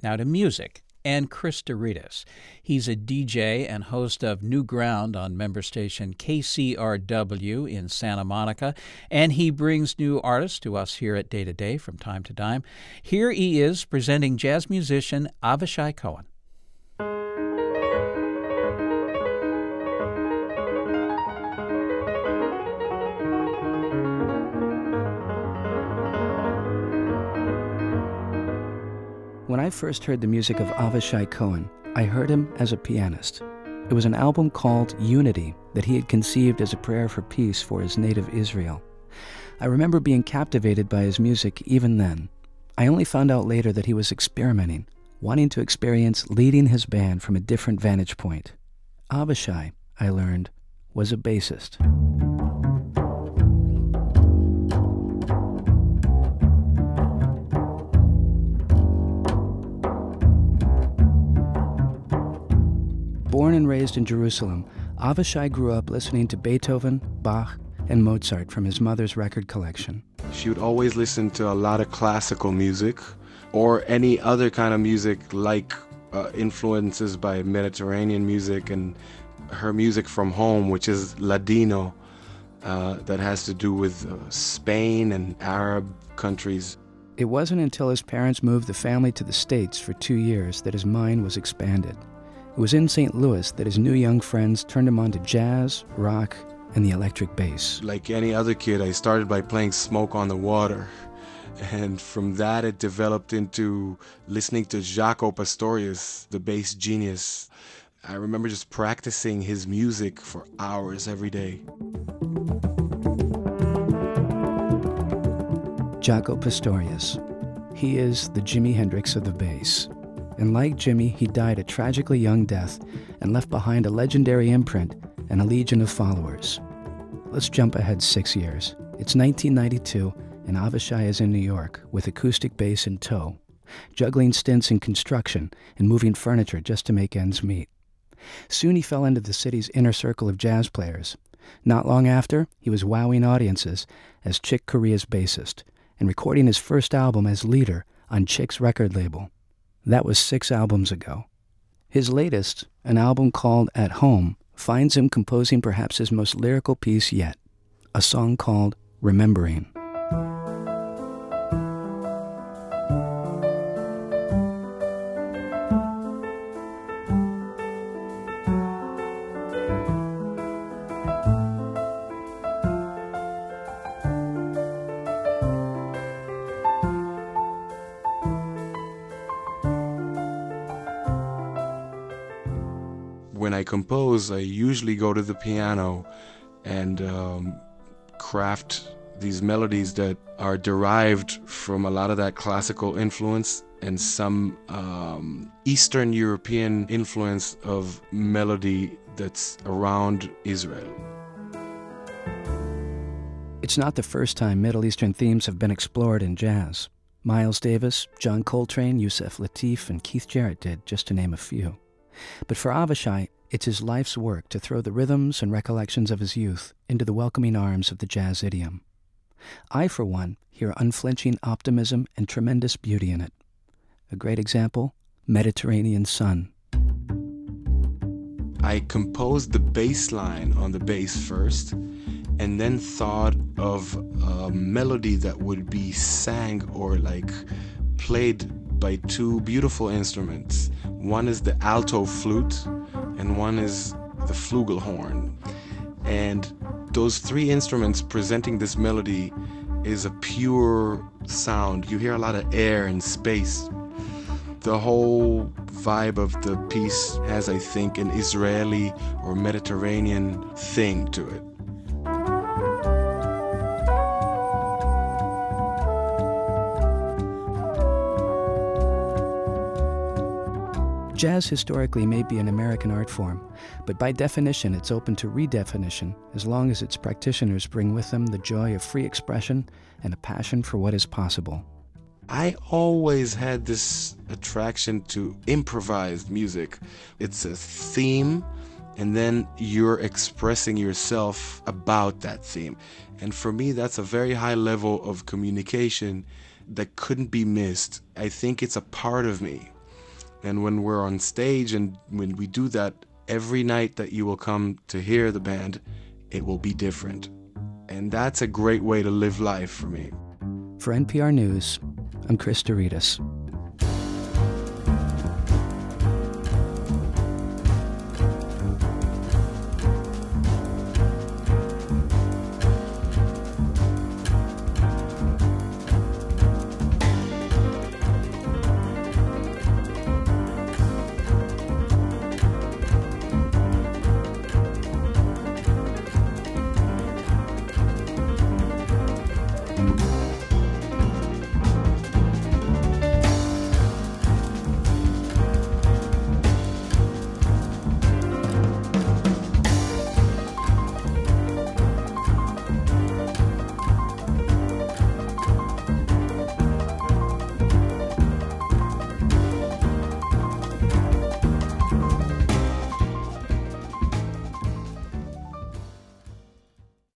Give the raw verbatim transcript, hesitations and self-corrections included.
Now to music and Chris Douridas. He's a D J and host of New Ground on member station K C R W in Santa Monica, and he brings new artists to us here at Day to Day from time to time. Here he is presenting jazz musician Avishai Cohen. When I first heard the music of Avishai Cohen, I heard him as a pianist. It was an album called Unity that he had conceived as a prayer for peace for his native Israel. I remember being captivated by his music even then. I only found out later that he was experimenting, wanting to experience leading his band from a different vantage point. Avishai, I learned, was a bassist. Born and raised in Jerusalem, Avishai grew up listening to Beethoven, Bach, and Mozart from his mother's record collection. She would always listen to a lot of classical music or any other kind of music like uh, influences by Mediterranean music and her music from home, which is Ladino, uh, that has to do with uh, Spain and Arab countries. It wasn't until his parents moved the family to the States for two years that his mind was expanded. It was in Saint Louis that his new young friends turned him on to jazz, rock, and the electric bass. Like any other kid, I started by playing Smoke on the Water. And from that, it developed into listening to Jaco Pastorius, the bass genius. I remember just practicing his music for hours every day. Jaco Pastorius. He is the Jimi Hendrix of the bass. And like Jimi, he died a tragically young death and left behind a legendary imprint and a legion of followers. Let's jump ahead six years. It's nineteen ninety-two, and Avishai is in New York with acoustic bass in tow, juggling stints in construction and moving furniture just to make ends meet. Soon he fell into the city's inner circle of jazz players. Not long after, he was wowing audiences as Chick Corea's bassist and recording his first album as leader on Chick's record label. That was six albums ago. His latest, an album called At Home, finds him composing perhaps his most lyrical piece yet, a song called Remembering. When I compose, I usually go to the piano and um, craft these melodies that are derived from a lot of that classical influence and some um, Eastern European influence of melody that's around Israel. It's not the first time Middle Eastern themes have been explored in jazz. Miles Davis, John Coltrane, Yusef Lateef, and Keith Jarrett did, just to name a few. But for Avishai, it's his life's work to throw the rhythms and recollections of his youth into the welcoming arms of the jazz idiom. I, for one, hear unflinching optimism and tremendous beauty in it. A great example, Mediterranean Sun. I composed the bass line on the bass first, and then thought of a melody that would be sang or like played by two beautiful instruments. One is the alto flute and one is the flugelhorn. And those three instruments presenting this melody is a pure sound. You hear a lot of air and space. The whole vibe of the piece has, I think, an Israeli or Mediterranean thing to it. Jazz historically may be an American art form, but by definition it's open to redefinition as long as its practitioners bring with them the joy of free expression and a passion for what is possible. I always had this attraction to improvised music. It's a theme, and then you're expressing yourself about that theme. And for me, that's a very high level of communication that couldn't be missed. I think it's a part of me. And when we're on stage and when we do that, every night that you will come to hear the band, it will be different. And that's a great way to live life for me. For N P R News, I'm Chris Douridas.